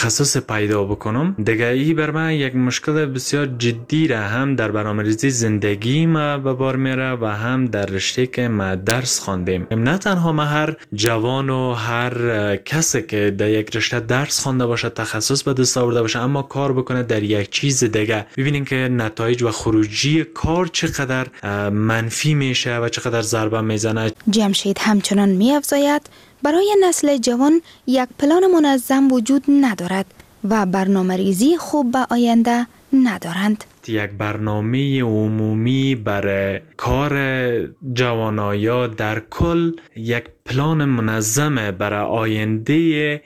تخصص پیدا بکنم دیگه، ای بر من یک مشکل بسیار جدی را هم در برنامه‌ریزی زندگی ما به بار میره و هم در رشته که ما درس خواندیم. نه تنها ما هر جوان و هر کسی که در یک رشته درس خوانده باشه، تخصص به دست آورده باشه، اما کار بکنه در یک چیز دیگه، ببینین که نتایج و خروجی کار چقدر منفی میشه و چقدر ضربه میزنه. جمشید همچنان می‌افزاید برای نسل جوان یک پلان منظم وجود ندارد و برنامه‌ریزی خوب به آینده ندارند. یک برنامه عمومی برای کار جوانایا در کل، یک پلان منظم برای آینده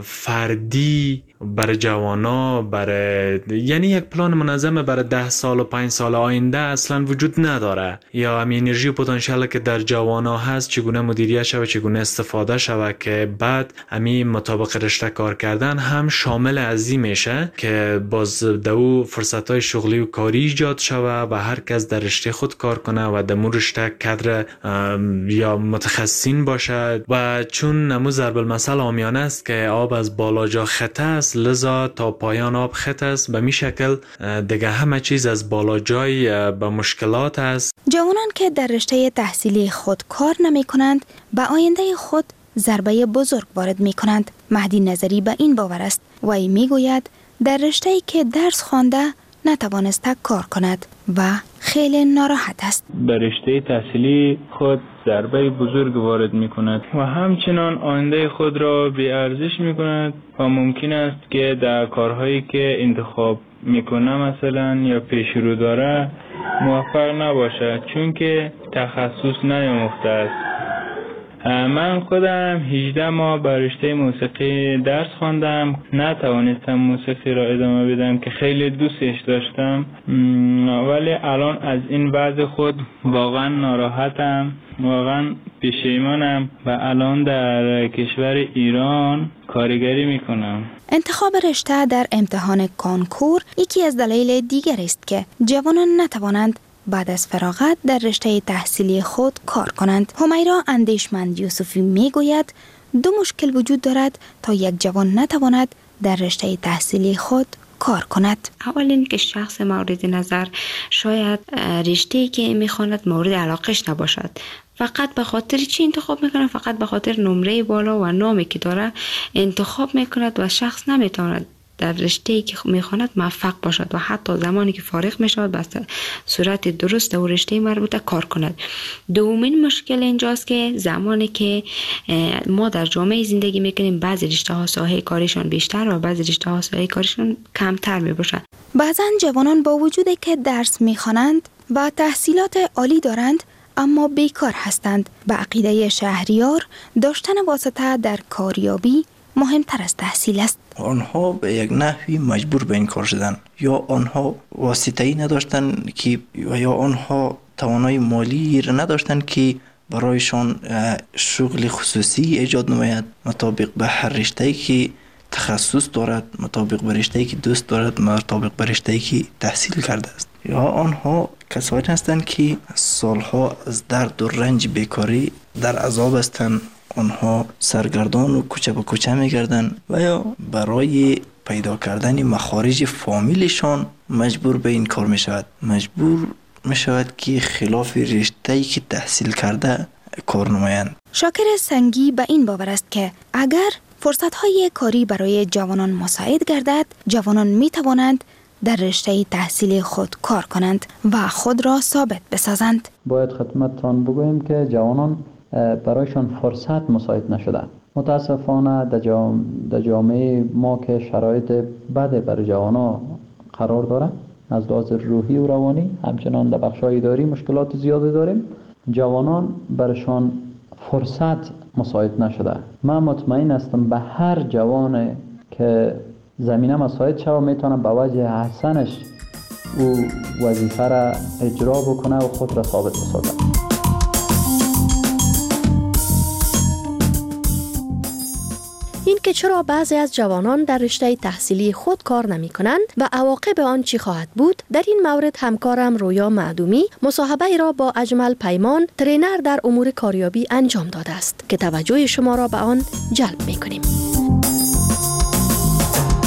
فردی برای جوانا، یعنی یک پلان منظم برای 10 سال و 5 سال آینده اصلا وجود نداره. یا هم انرژی و پتانسیل که در جوانا هست چگونه مدیریت شود، چگونه استفاده شود که بعد همین مطابق رشته کار کردن هم شامل ازی میشه که باز دو فرصت‌های شغلی و کاری ایجاد شود و هر کس در رشته خود کار کنه و در مون رشته کادر یا متخصصین باشه. و چون نمو ضرب المثل عامیانه است که آب از بالا جا خطه است، لذا تا پایان آب خط است. به می شکل دیگه همه چیز از بالا جای به مشکلات است. جوانان که در رشته تحصیلی خود کار نمی کنند به آینده خود ضربه بزرگ وارد می کنند. مهدی نظری به این باور است و ای می گوید در رشته‌ای که درس خوانده نتوانسته کار کند و خیلی ناراحت است. به رشته تحصیلی خود ضربه بزرگ وارد می کند و همچنان آینده خود را بی ارزش می کند و ممکن است که در کارهایی که انتخاب می کنه مثلا یا پیش رو داره موفق نباشد، چون که تخصص نیاموخته است. من خودم 18 ماه به رشته موسیقی درس خواندم، نتوانستم موسیقی را ادامه بدم که خیلی دوستش داشتم، ولی الان از این وضع خود واقعا ناراحتم، واقعا پشیمانم و الان در کشور ایران کارگری میکنم. انتخاب رشته در امتحان کانکور یکی از دلایل دیگر است که جوانان نتوانند بعد از فراغت در رشته تحصیلی خود کار کنند. همیرا اندیشمند یوسفی میگوید دو مشکل وجود دارد تا یک جوان نتواند در رشته تحصیلی خود کار کند. اول این که شخص مورد نظر شاید رشته‌ای که میخواند مورد علاقش نباشد، فقط به خاطر چی انتخاب میکنه؟ فقط به خاطر نمره بالا و نامی که داره انتخاب میکند و شخص نمیتواند در رشته‌ای که میخواند موفق باشد و حتی زمانی که فارغ میشود به صورت درست در رشته مربوطه کار کند. دومین مشکل اینجاست که زمانی که ما در جامعه زندگی میکنیم بعضی رشته ها ساحه کارشان بیشتر و بعضی رشته ها ساحه کارشان کمتر میباشد. بعضا جوانان با وجودی که درس میخوانند و تحصیلات عالی دارند اما بیکار هستند. به عقیده شهریار داشتن واسطه در کاریابی مهمتر از تحصیل است. آنها به یک نحوی مجبور به این کار شدن، یا آنها واسطه‌ای نداشتن که یا آنها توانایی مالی نداشتن که برایشان شغل خصوصی ایجاد نماید مطابق به هر رشته‌ای که تخصص دارد، مطابق به رشته‌ای که دوست دارد، مطابق به رشته‌ای که تحصیل کرده است. یا آنها کسانی هستند که سالها از درد و رنج بیکاری در عذاب هستند، آنها سرگردان و کوچه به کوچه میگردن و یا برای پیدا کردن مخارج فامیلشان مجبور به این کار میشود، مجبور میشود که خلاف رشته‌ای که تحصیل کرده کار نمایند. شاکر سنگی به این باور است که اگر فرصت‌های کاری برای جوانان مساعد گردد، جوانان میتوانند در رشته تحصیلی خود کار کنند و خود را ثابت بسازند. باید خدمتتان بگوییم که جوانان برایشان فرصت مساعد نشده. متاسفانه در جامعه ما که شرایط بد برای جوانا قرار داره، از لحاظ روحی و روانی، همچنان در بخش‌های اداری مشکلات زیادی داریم، جوانان برایشان فرصت مساعد نشده. من مطمئن هستم به هر جوان که زمینه مساعد شود میتونه به وجه حسنش او وظیفه را اجرا بکنه و خود را ثابت بسازه. این که چرا بعضی از جوانان در رشته تحصیلی خود کار نمی کنند و عواقب آن چی خواهد بود، در این مورد همکارم رویا معدومی مصاحبه ای را با اجمل پیمان ترینر در امور کاریابی انجام داده است که توجه شما را به آن جلب می کنیم.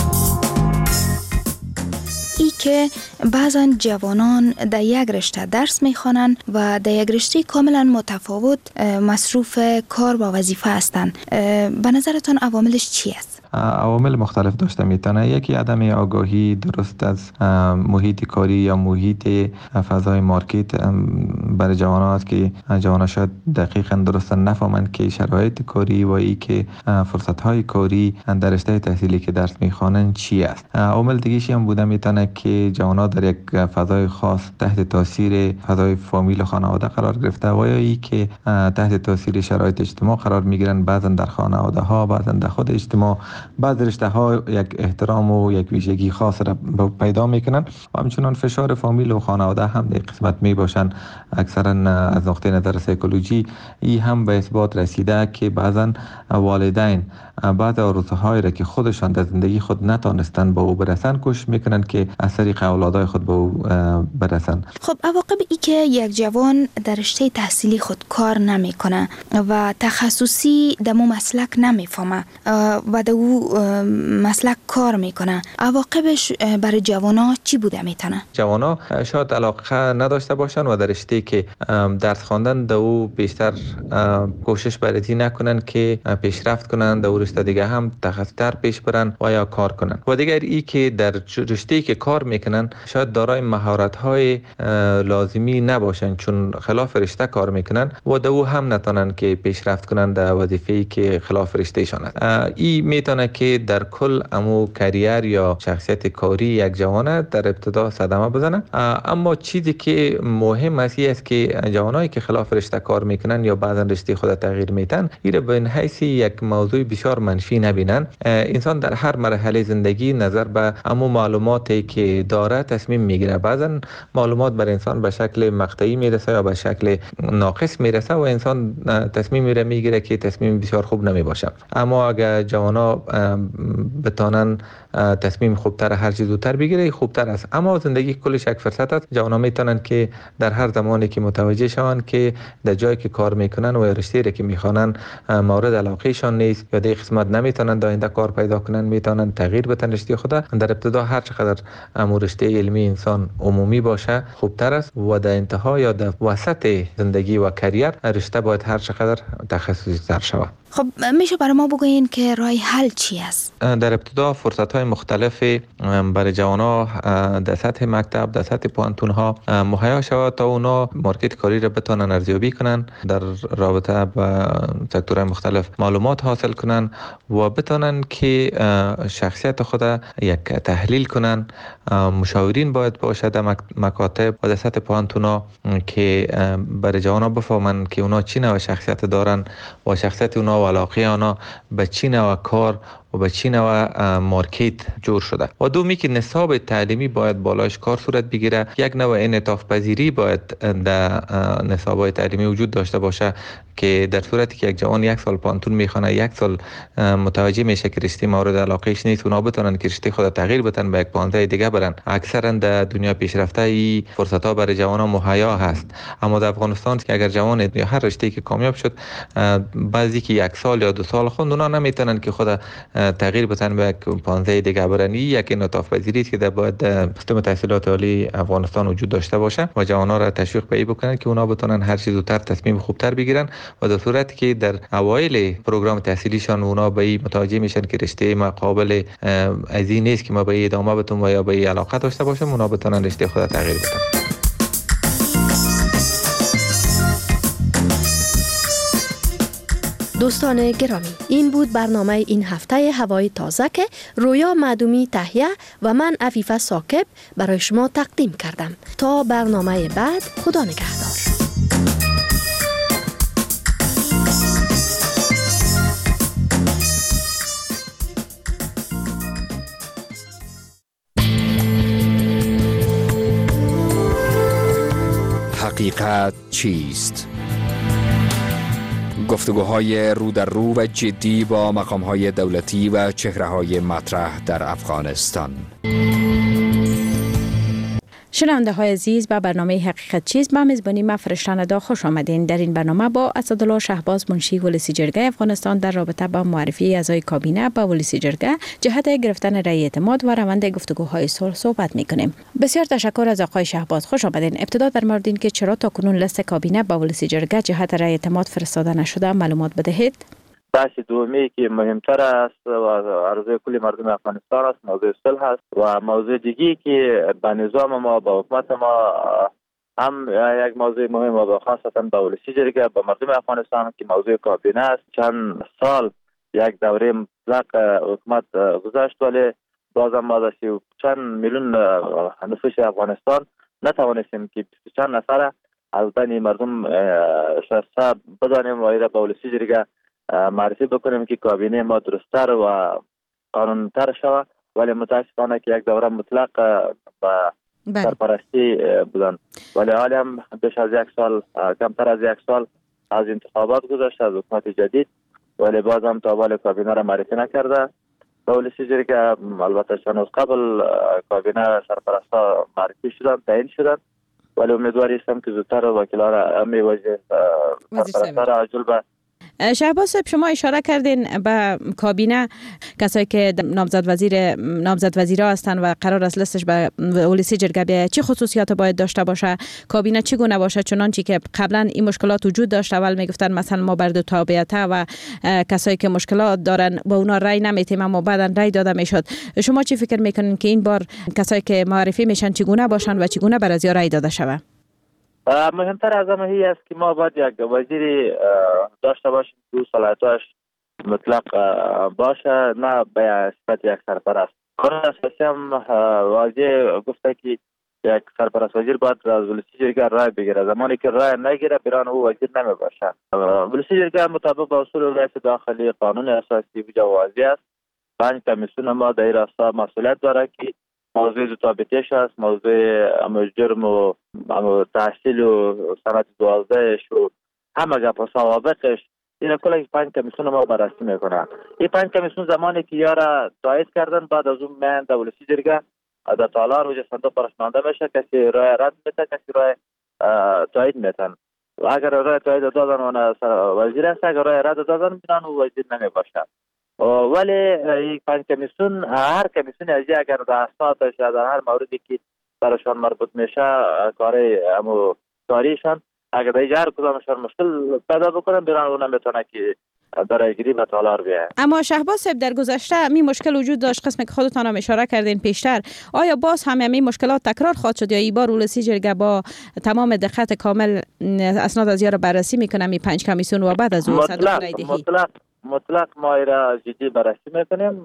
که بعضا جوانان در یک رشته درس میخوانند و در یک رشته کاملا متفاوت مصروف کار و وظیفه هستند. به نظرتان عواملش چی است؟ عوامل مختلف داشته میتونه. یکی عدم آگاهی درست از محیط کاری یا محیط فضای مارکت برای جوانان است که جوانان شاید دقیقاً درست نفهمند که شرایط کاری و ای که فرصت های کاری در رشته تحصیلی که درس میخوانند چی است. عامل دیگه هم بوده میتونه که جوانان در یک فضای خاص تحت تاثیر فضای فامیل و خانواده قرار گرفته و یا ای که تحت تاثیر شرایط اجتماع قرار میگیرن، بعضا در خانواده ها، بعضا در خود اجتماع بعض رشته ها یک احترام و یک ویژگی خاص را پیدا میکنن و همچنان فشار فامیل و خانواده هم در قسمت می باشن. اکثرا از نقطه نظر سایکولوژی ای هم به اثبات رسیده که بعضا والدین بعض آرزوهای را که خودشان در زندگی خود نتانستن به او برسن کوشش میکنن که از طریق اولادای خود به او برسن. خب عواقب ای که یک جوان در رشته تحصیلی خود کار نمیکنه و تخصصی دمو مسلک نمیفهمه و دو مسلک کار میکنه، عواقبش برای جوانا چی بوده میتونه؟ جوانا شاید علاقه نداشته باشن و در رشته که درس خواندن دو بیشتر کوشش برای نکنن که پیشرفت کنن، در رشته دیگه هم تخصص‌تر پیش برن و یا کار کنن. و دیگر ای که در رشته که کار میکنن شاید دارای مهارت‌های لازمی نباشن چون خلاف رشته کار میکنن و دو هم نتونن که پیشرفت کنن در وظیفه‌ای که خلاف رشتهشان است. ای میتونه که در کل امو کریر یا شخصیت کاری یک جوان در ابتدا صدمه بزنه. اما چیزی که مهم است که جوانایی که خلاف رشته کار میکنن یا بعضا رشته خود تغییر میتن ایره به این حیث یک موضوع بسیار منفی نبینن. انسان در هر مرحله زندگی نظر به امو معلوماتی که داره تصمیم میگیره. بعضا معلومات بر انسان به شکل مقطعی میرسه یا به شکل ناقص میرسه و انسان تصمیم میگیره که تصمیم بسیار خوب نمیباشه. اما اگر جوانا بتانن تصمیم خوبتر هر چیز زودتر بگیره خوبتر است. اما زندگی کلش یک فرصت است. جوانا میتونن که در هر زمانی که متوجه شوند که در جایی که کار میکنن و رشته را که میخوانن مورد علاقهشان نیست یا در قسمت نمیتونن در آینده کار پیدا کنن، میتونن تغییر بدن رشته خود. در ابتدا هر چقدر رشته علمی انسان عمومی باشه خوبتر است و در انتها یا در وسط زندگی و کریر رشته باید هر چقدر تخصصی تر شود. خب میشه برای ما بگوین که راه حل چی است؟ در ابتدا فرصت‌های مختلف برای جوان‌ها در سطح مکتب، در سطح پوهنتون‌ها مهیا شود تا اونا مارکت کاری را بتونن ارزیابی کنن، در رابطه با سکتورهای مختلف معلومات حاصل کنن و بتونن که شخصیت خود یک تحلیل کنن. مشاورین باید باشه در مکاتب و در سطح پوهنتون‌ها که برای جوان‌ها بفهمن که اونا چی نوع شخصیت دارن و شخصیت اونا و علاقه اونا به چی نوع کار و به چی نوع مارکت جور شده. و دومی که نصاب تعلیمی باید بالایش کار صورت بگیره. یک نوع انعطاف پذیری باید در نصاب‌های تعلیمی وجود داشته باشه که در صورتی که یک جوان یک سال پانتون میخونه، یک سال متوجه میشه که رشته مورد علاقهش نیست، اونا بتونن که رشته خود تغییر بدن، به یک پانزه دیگه برن. اکثرا در دنیا پیشرفته ای فرصت‌ها برای جوانان مهیا هست. اما در افغانستان که اگر جوان یا هر رشته‌ای که کامیاب شد بعضی که یک سال یا 2 سال خوند، اونا نمیتونن که خود تغییر بدن به یک پانزه دیگه برن. یک انعطاف پذیری است که در باید سیستم تحصیلات عالی افغانستان وجود داشته باشه و جوانان را تشویق به این بکنن که اونا بتونن هر چیز زودتر تصمیم خوبتر بگیرن و در صورتی که در اوایل پروگرام تحصیلیشان اونا به این متوجه میشن که رشته مقابل از این نیست که ما به این ادامه بدیم و یا به این علاقه داشته باشیم، اونا بتونن رشته خود تغییر بدن. دوستان گرامی، این بود برنامه این هفته هوای تازه که رویا معدومی تهیه و من عفیفه ساکب برای شما تقدیم کردم. تا برنامه بعد، خدا نگهدار. حقیقت چیست؟ گفتگوهای رو در رو و جدی با مقام‌های دولتی و چهره‌های مطرح در افغانستان. شنونده های عزیز، به برنامه حقیقت چیست به میزبانی من فرشته‌ندا خوش آمدین. در این برنامه با اسدالله شهباز منشی ولسی جرگه افغانستان در رابطه با معرفی اعضای کابینه به ولسی جرگه جهت گرفتن رأی اعتماد و روند گفتگوهای صلح صحبت می‌کنیم. بسیار تشکر از آقای شهباز، خوش آمدین. ابتدا در مورد این که چرا تاکنون لیست کابینه به ولسی جرگه جهت رأی اعتماد فرستاده نشده معلومات بدهید. بحث دومی که مهمتر است و عرضه کل مردم افغانستان است موضوع صلح است و موضوع دیگی که به نظام ما به حکومت ما هم یک موضوع مهم و خاصتا به ولسی جرگه به مردم افغانستان که موضوع کابینه است. چند سال یک دوره مطلق حکومت گذشت ولی بازم ما در چند میلیون نفوس افغانستان نتوانستیم که چند نفر از بین مردم شخصا بدانیم و ایره به ولسی جرگه معرفی بکنیم که کابینه ما درست‌تر و قانون‌تر شود، ولی متاسفانه که یک دوره مطلق با سرپرستی بودن ولی حالی هم بیش از یک سال کمتر از یک سال از انتخابات گذشت از حکومت جدید ولی باز هم تا حال کابینه را معرفی نکرده به ولسی جرگه. البته چند روز قبل کابینه سرپرستا معرفی شدن تعیین شدن ولی امیدوار هستم که زودتر وکیلان امنی وزیر سرپرستا را عجل به شهباز صاحب، شما اشاره کردین به کابینه کسایی که نامزد وزیرا هستن و قرار است لیستش به ولسی جرگه بیاید، چه خصوصیات باید داشته باشه؟ کابینه چگونه باشه؟ چنانچه که قبلا این مشکلات وجود داشت، اول میگفتن مثلا ما بر دو تابعیت و کسایی که مشکلات دارن با اونا رای نمیتیم اما بعداً رای داده میشد. شما چی فکر میکنین که این بار کسایی که معرفی میشن چگونه باشن و چگونه بر ازیا رای داده شود؟ مهمتر از همه است که ما باید یک وزیری داشته باشیم که صلاحیتش مطلق باشه، نه به صفت یک سرپرست. قانون اساسی هم واضح گفته که یک سرپرست وزیر باید از ولسی جرگه رای بگیره. زمانی که رای نگیره بران او وزیر نمی باشه. ولسی جرگه مطابق با اصول رئیس داخلی قانون اساسی و واضح است. 5 کمیسیون ما در این راستا مسئولیت داره که موضوع دو تابعیتش است، موضوع جرم و تحصیل و سنت 12 و همه گپ و سوابقش این کلا 5 کمیسیون ما بررسی میکنه. این 5 کمیسیون زمانی که یارا تایید کردن بعد از اون من در ولسی جرگه در تالار و صندوق پرشمانده میشه، کسی رای رد میته کسی رای تایید میتن و اگر رای تایید دادن اون وزیر است، اگر رای رد دادن میتونن او وزیر نمیباشه. ولی این 5 کمیسیون هر کمیسیون از اگر در اسنادش در هر موردی که براشان مربوط میشه کاریشان اگر در هر کدامشان مشکل پیدا بکنن بران اون نمیتونه که برای گیری به تالار بیاید. اما شهباز صاحب، در گذشته می مشکل وجود داشت، قسمی که خودتان هم اشاره کردین پیشتر. آیا باز هم این مشکلات تکرار خواهد شد یا این بار ولسی جرگه با تمام دقت کامل اسناد از یارو بررسی میکنه می 5 کمیسیون و بعد از اون صندوق رای دهی؟ مطلق ما را جدی بررسی میکنیم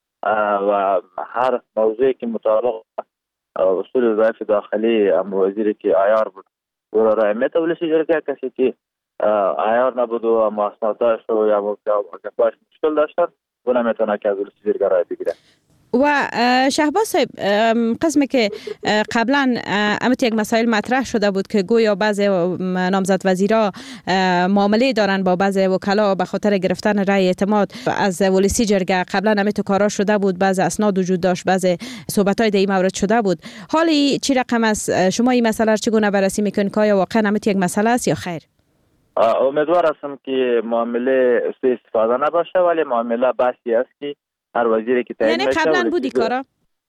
و هر موضوعی که مطابق اصول رئیس داخلی وزیری که عیار بود او را رای میته ولسی جرگه، کسی که عیار نبود و اسنادش و یا گپاش مشکل داشتن او نمیتونه که از ولسی جرگه رای بگیره. و شهباز صاحب، قسمی که قبلا امت یک مسائل مطرح شده بود که گویا بعضی نامزد وزیرا معامله دارن با بعضی وکلا به خاطر گرفتن رأی اعتماد از ولسی جرگه. قبلا امت کارا شده بود، بعضی اسناد وجود داشت، بعضی صحبت‌های در این مورد شده بود. حالی چی رقم است؟ شما این مسئله چگونه بررسی میکنید که آیا واقعا امت یک مسئله است یا خیر؟ امیدوار هستم که معامله سوء استفاده نباشه، ولی معامله بحثی است که هر وزیری که تعیین میشه. یعنی قبلا بودی کارا؟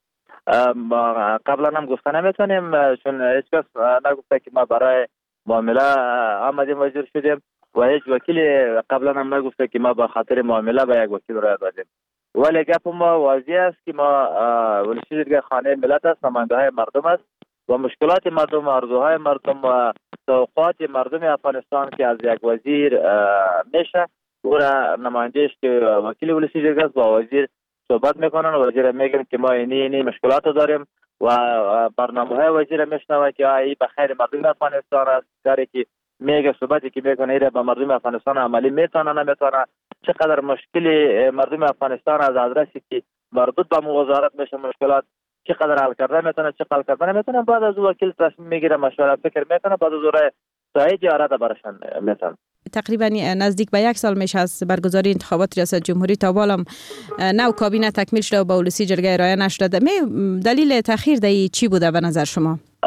قبلا هم گفته نمیتونیم چون هیچ کس نگفته که ما برای معامله آمدیم وزیر شدیم و هیچ وکیل قبلا هم نگفته که ما به خاطر معامله به یک وکیل رای دادیم. ولی گپ ما واضح است که ما ولسی جرگه خانه ملت است، نماینده های مردم است و مشکلات مردم، آرزوهای مردم و توقعات مردم افغانستان که از یک وزیر میشه او را نمایندهش که وکیل ولسی جرگه است با وزیر صحبت میکنن و وزیر میگن که ما اینی مشکلات داریم و برنامه های وزیر میشنوه که ای به خیر مردم افغانستان است، کاری که میگه صحبتی که میکنه ایره به مردم افغانستان عملی میتونه نمیتونه، چقدر مشکلی مردم افغانستان از آدرسی که مربوط به وزارت میشه مشکلات چقدر حل کرده میتونه چقدر حل کرده نمیتونه، بعد از وکیل تصمیم میگیره مشوره فکر میکنه، بعد از اون تایید یا رد برشان میتونه. تقریبا نزدیک به 1 سال میشه از برگزاری انتخابات ریاست جمهوری تا بالام نو کابینه تکمیل شده و به ولسی جرگه ارائه نشده. دلیل تاخیر دی چی بوده به نظر شما؟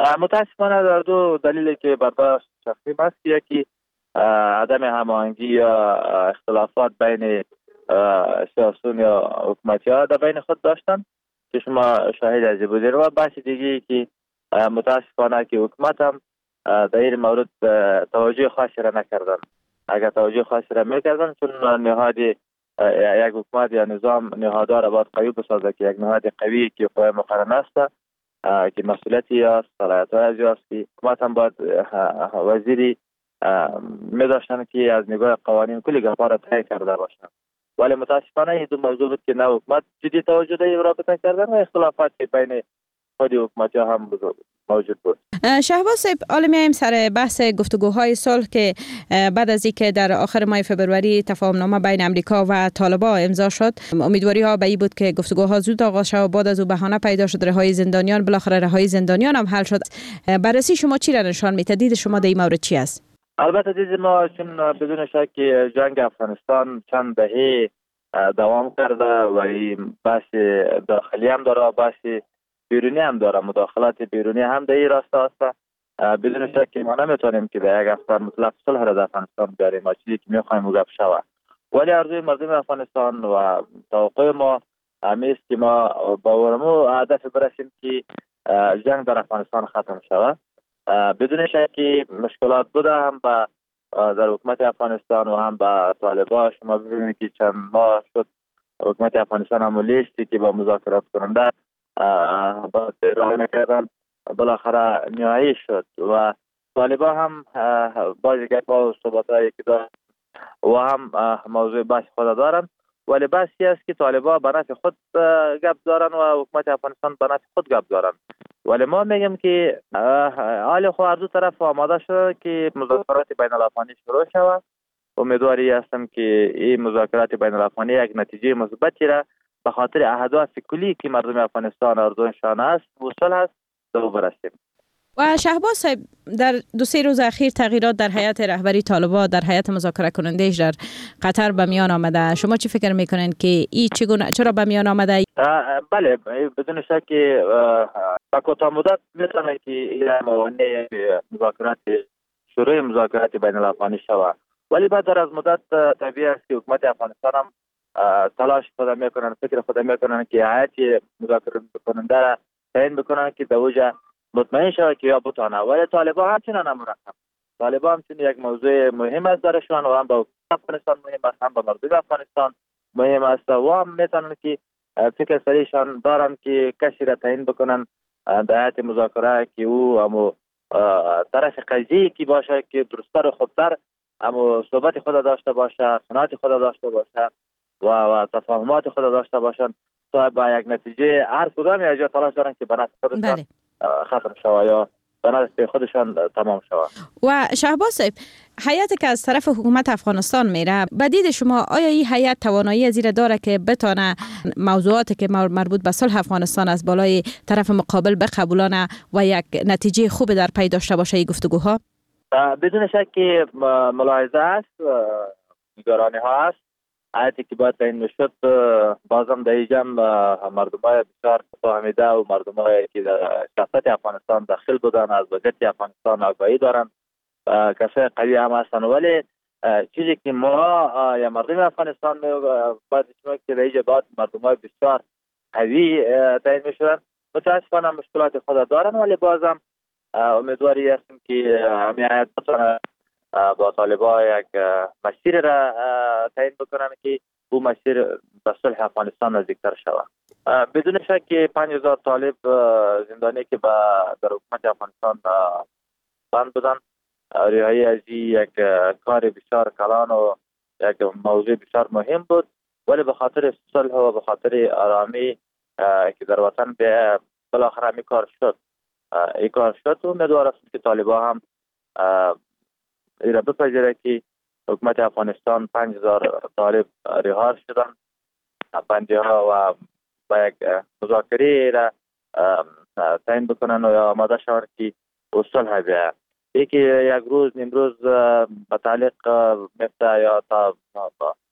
متاسفانه در دو دلیلی که برداشت شخصی است، یکی عدم هماهنگی یا اختلافات بین سیاسیون یا حکومتی ها در بین خود داشتن که شما شاهد از بودید، و بحث دیگه که متاسفانه که حکومت هم در این مورد توجه خاصی را نکردن. اگر توجه خاصی را میکردن، چون نهاد یک حکومت یا نظام نهادها را باید قوی بسازه که یک نهاد قوی که قوی مقرن است که مسئولیتی است، صلاحیت‌های است که حکومت هم باید وزیری می داشتن که از نگاه قوانین کلی گپا را طی کرده باشند. ولی متاسفانه این دو موضوع بود که نه حکومت جدی توجه در این رابطه کردن و اختلافات بین خود حکومتی هم موجود بود. شهباز صاحب، حالا میایم سر بحث گفتگوهای صلح که بعد از اینکه در آخر ماه فبروری تفاهمنامه بین امریکا و طالبان امضا شد، امیدواری ها به این بود که گفتگوها زود آغاز شود. بعد از او بهانه پیدا شد رهایی زندانیان، بالاخره رهایی زندانیان هم حل شد. بررسی شما چی را نشان میده؟ دید شما در این مورد چی است؟ البته دید ما چون بدون شک جنگ افغانستان چند دهه دوام کرده و این بحث داخلی هم داره، بحث بیرونی هم داره، مداخلات بیرونی هم در این راستا است. بدون شک ما نمیتونیم که به یک افغان مطلق صلح را در افغانستان بیاریم، ما چیزی که میخوایم گپ شود. ولی آرزوی مردم افغانستان و توقع ما همیست که ما با ورمو هدف برسیم که جنگ در افغانستان ختم شود. بدون شک مشکلات بوده، هم در حکومت افغانستان و هم با طالبان. شما ببینید که چند ماه شد حکومت افغانستان هم لیستی که با مذاکرات کننده با ارائه نکردن بالاخره نهایی شد و طالبان هم بعضی گپ‌ها و صحبت‌هایی که دارن و هم موضوع بحث خود دارن، ولی بحثی است که طالبان به نفع خود گپ دارن و حکومت افغانستان به نفع خود گپ دارن. ولی ما میگم که حال خو هر دو طرف آماده شده که مذاکرات بین الافغانی شروع شود. امیدواری هستم که این مذاکرات بین الافغانی یک نتیجه مثبتی را به خاطر اهداف کلی که مردم افغانستان آرزوشان است وصول است دو برسیم. و شهباز صاحب، در 2-3 روز اخیر تغییرات در هیئت رهبری طالبان، در هیئت مذاکره کننده‌اش در قطر به میان آمده. شما چی فکر میکنین که این چرا به میان آمده؟ بله، بدون شک با کوتاه مدت میتونه که این موانع مذاکرات شروع مذاکرات بین الافغانی شود، ولی بعد از مدت طبیعی است که حکومت افغانستان هم تلاش خود میکنن، فکر خود میکنن که هیئت مذاکره کننده را تعیین بکنن که دوجه مطمئن شود که یا بتانه. ولی طالبان همچنان مرتب، طالبان همچنان یک موضوع مهم است درشان و هم با افغانستان مهم است، هم با مردم افغانستان مهم است و هم میتونن که فکر سریشان دارن که کسی را تعیین بکنن در هیئت مذاکره که او همو طرف قضیه که باشه که درستر و خوبتر همو صحبت خود داشته باشه، قناعت خود داشته باشه و تفاهمات خود داشته باشن تا با یک نتیجه هر کدام از جا تلاش دارن که به نفع خودشان ختم شود یا به نفع خودشان تمام شود. و شهباز صاحب، هیئتی که از طرف حکومت افغانستان میره، به دید شما آیا این هیئت توانایی از این داره که بتونه موضوعاتی که مربوط به صلح افغانستان از بالای طرف مقابل بقبولانه و یک نتیجه خوب در پی داشته باشه این گفتگوها؟ بدون شک ملاحظه است، نگرانی ها است. هیئتی که باید تعیین میشد بازم در این جمع مردمای بسیار فهمیده و مردمای که در سیاست افغانستان داخل بودن، از وضعیت افغانستان آگاهی دارن، کسای قوی هم هستن. ولی چیزی که ما یا مردم افغانستان باید بشمه که در این بعد مردمای بسیار قوی تعیین میشدن متاسفانه مشکلات خود دارن، ولی بازم امیدواری هستیم که همین هیئت بتونه با طالبان یک مسیر را تعیین بکنن که او مسیر به صلح افغانستان نزدیکتر شود. بدون شک 5000 طالب زندانی که در حکومت افغانستان بند بودن، رهایی از یک کار بسیار کلان و یک موضوع بسیار مهم بود، ولی به خاطر صلح و به خاطر آرامی که در وطن بالاخره این کار شد و امیدوار هستم که طالبان هم ایره بپذیره که حکومت افغانستان 5000 طالب رها شدن، بندی ها و با یک مذاکره را تعیین بکنن و آماده شوند که صلح بیاید. یکی یک روز امروز به تعلیق میفته یا تا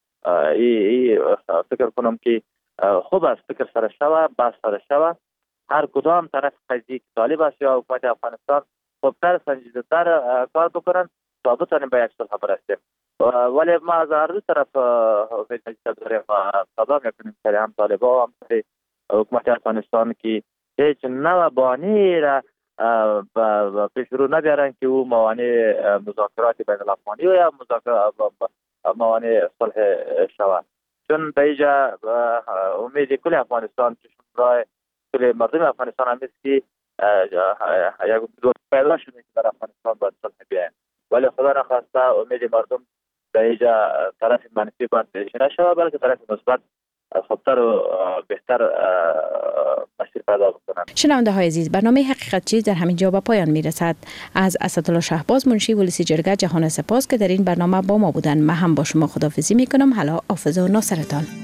فکر کنم که خوب است فکر سر شوه، بحث سر شوه هر کدام طرف قضیه که طالب است یا حکومت افغانستان خوبتر سنجیده‌تر کار بکنن تا بتونیم به یک صلح برسیم. ولی ما از هر دو طرف داریم صدا میکنیم که هم طالبا و هم حکومت افغانستان که هیچ نوع بانی را پیش رو نبیارن که او موانع مذاکرات بین الافغانی یا موانع صلح شود. چون به اینجا امید کل افغانستان رای کل مردم افغانستان هم است که یک دور پیدا شده که در افغانستان باید صلح بیاین، ولی خدا نخواسته امید مردم به اینجا طرف منفی باید نشود بلکه طرف مثبت خوبتر و بهتر مسیر پیدا بکنند. شنونده های عزیز، برنامه حقیقت چیز در همین جا به پایان میرسد. از اسدالله شهباز منشی ولسی جرگه جهان سپاس که در این برنامه با ما بودن. من هم با شما خداحافظی میکنم. حالا حافظ و ناصرتان.